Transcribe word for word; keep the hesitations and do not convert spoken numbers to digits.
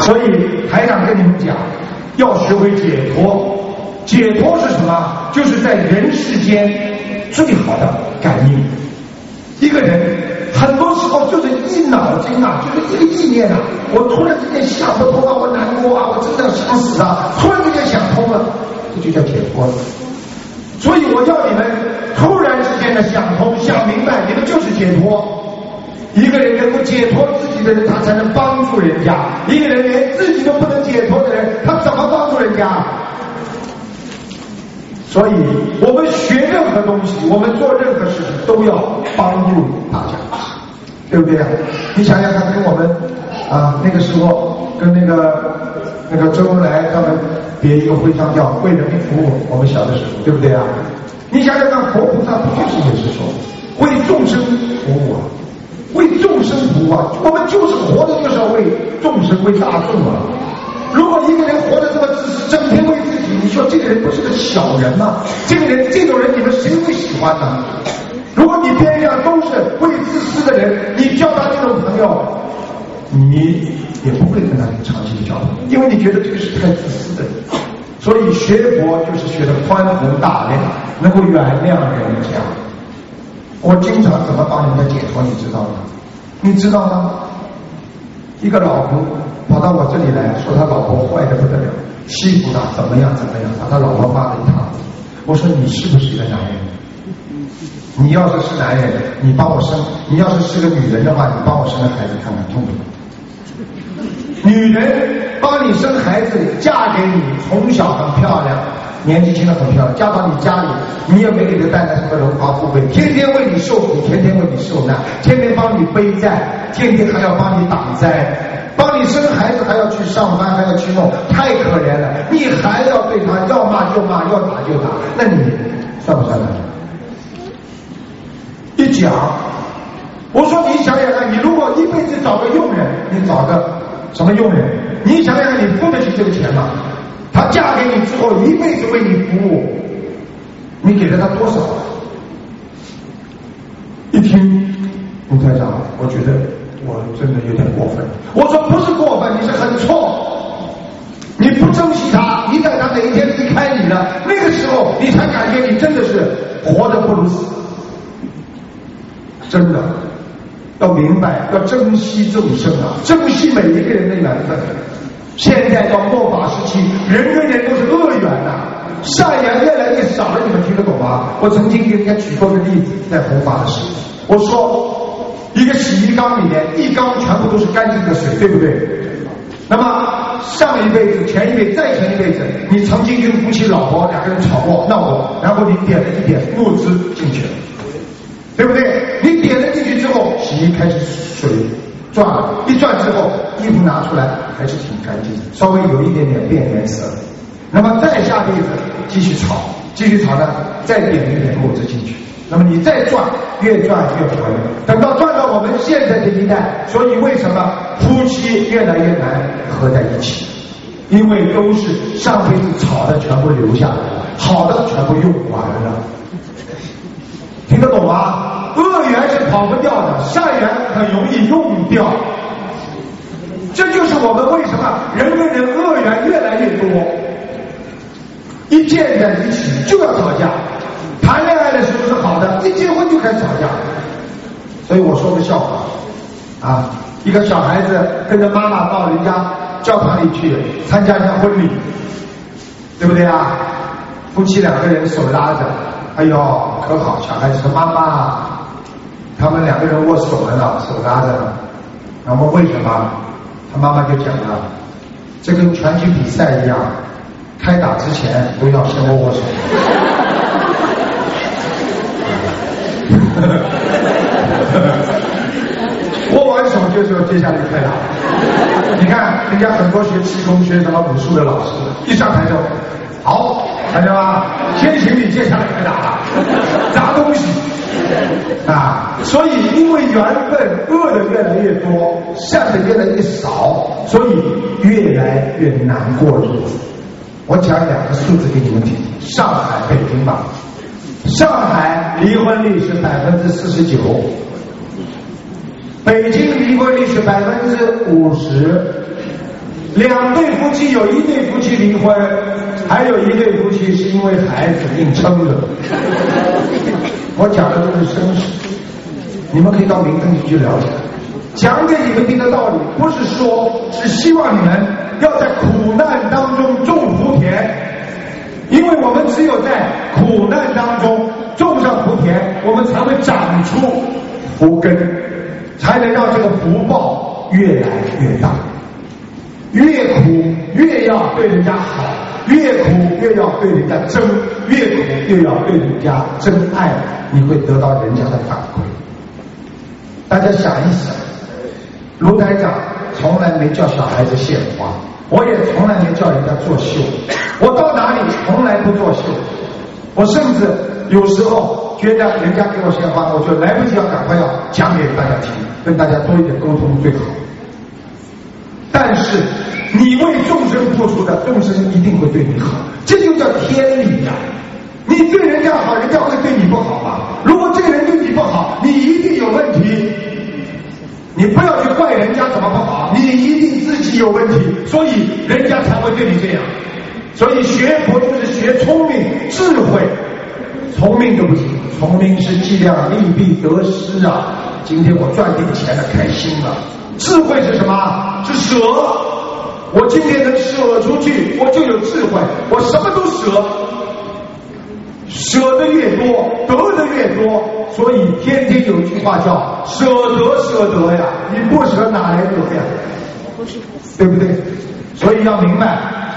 所以台长跟你们讲，要学会解脱。解脱是什么？就是在人世间最好的感应。一个人很多时候就是一脑筋啊，就是一个意念啊，我突然之间想不通啊，我难过啊，我真的想死啊，突然之间想通了，这就叫解脱了。所以我要你们突然之间的想通想明白，你们就是解脱。一个人能够解脱自己的人，他才能帮助人家。一个人连自己都不能解脱的人，他怎么帮助人家？所以我们学任何东西，我们做任何事情都要帮助大家，对不对啊？你想想看，跟我们啊那个时候跟那个那个周恩来他们别一个徽章叫为人民服务，我们小的时候，对不对啊？你想想看，佛菩萨不就是也是说为众生服务啊，为众生服务啊？我们就是活的就是要为众生为大众啊。如果一个人活得这么自私，整天为自己，你说这个人不是个小人吗？这个人这种人你们谁会喜欢呢？如果你边上都是为自私的人，你交他这种朋友，你也不会跟他长期的交朋友，因为你觉得这个是太自私的人。所以学佛就是学的宽宏大量，能够原谅人家。我经常怎么帮人家解脱，你知道吗？你知道吗？一个老公跑到我这里来说他老婆坏得不得了，欺负他怎么样怎么样，把他老婆骂了一趟。我说你是不是一个男人？你要是是男人，你帮我生；你要是是个女人的话，你帮我生个孩子看看痛不痛？女人帮你生孩子，嫁给你，从小很漂亮，年纪轻的很漂亮，嫁到你家里，你也没给她带来什么荣华富贵，天天为你受苦，天天为你受难，天天帮你背债，天天还要帮你挡灾，帮你生孩子还要去上班，还要去弄，太可怜了。你还要对她要骂就骂，要打就打，那你算不算男人？一讲，我说你想想看，你如果一辈子找个佣人，你找个什么佣人？你想想看，你付得起这个钱吗？她嫁给你之后，一辈子为你服务，你给了她多少？一听卢台长，我觉得我真的有点过分。我说不是过分，你是很错。你不珍惜她，一旦她哪一天离开你了，那个时候你才感觉你真的是活得不如死。真的要明白，要珍惜众生啊，珍惜每一个人的缘分。现在到末法时期，人跟人都是恶缘呐、啊，善缘越来越少了，你们听得懂吗？我曾经给人家举过个例子，在弘法的时候，我说一个洗衣缸里面，一缸全部都是干净的水，对不对？那么上一辈子、前一辈子、再前一辈子，你曾经跟夫妻老婆两个人吵过、闹过，然后你点了一点木汁进去了，对不对？你点了进去之后，洗衣开始水转了，一转之后，衣服拿出来还是挺干净的，稍微有一点点变颜色。那么再下辈子继续炒，继续炒呢，再点一点木汁进去。那么你再转，越转越回，等到转到我们现在这一代，所以为什么夫妻越来越难合在一起？因为都是上辈子炒的全部留下来了，好的全部用完了。听得懂吗？恶缘是跑不掉的，善缘很容易用掉。这就是我们为什么人跟人恶缘越来越多，一见在一起就要吵架。谈恋爱的时候是好的，一结婚就开始吵架。所以我说个笑话啊，一个小孩子跟着妈妈到人家教堂里去参加一下婚礼，对不对啊？夫妻两个人手拉着，哎呦可好，小孩子说妈妈，他们两个人握手了呢，手拉着呢。然后为什么？他妈妈就讲了，这跟拳击比赛一样，开打之前都要先握握手。握完手就是要接下来开打。你看人家很多学气功学什么武术的老师，一上台就好，看见吧？先请你接下来开打了，砸东西啊！所以因为缘分，恶的越来越多，善的越来越少，所以越来越难过日子。我讲两个数字给你们听，上海、北京吧。上海离婚率是百分之四十九，北京离婚率是百分之五十， 两对夫妻有一对夫妻离婚，还有一对夫妻是因为孩子硬撑着。我讲的都是生事，你们可以到名登去了解。讲给你们听的道理，不是说，是希望你们要在苦难当中种福田，因为我们只有在苦难当中种上福田，我们才会长出福根，才能让这个福报越来越大。越苦越要对人家好，越苦越要对人家争，越苦越要对人家真爱，你会得到人家的反馈。大家想一想，卢台长从来没叫小孩子献花，我也从来没叫人家做秀，我到哪里从来不做秀，我甚至有时候觉得人家给我献花，我就来不及要赶快要讲给大家听，跟大家多一点沟通最好。但是你为众生付出的，众生一定会对你好，这就叫天理呀、啊！你对人家好，人家会对你不好吗？如果这个人对你不好，你一定有问题。你不要去怪人家怎么不好，你一定自己有问题，所以人家才会对你这样。所以学佛就是学聪明、智慧。聪明都不行，聪明是计量利弊得失啊。今天我赚点钱了，开心了。智慧是什么？是舍。我今天能舍出去，我就有智慧，我什么都舍。舍得越多，得的越多，所以天天有句话叫舍得舍得呀，你不舍哪来得呀？对不对？所以要明白，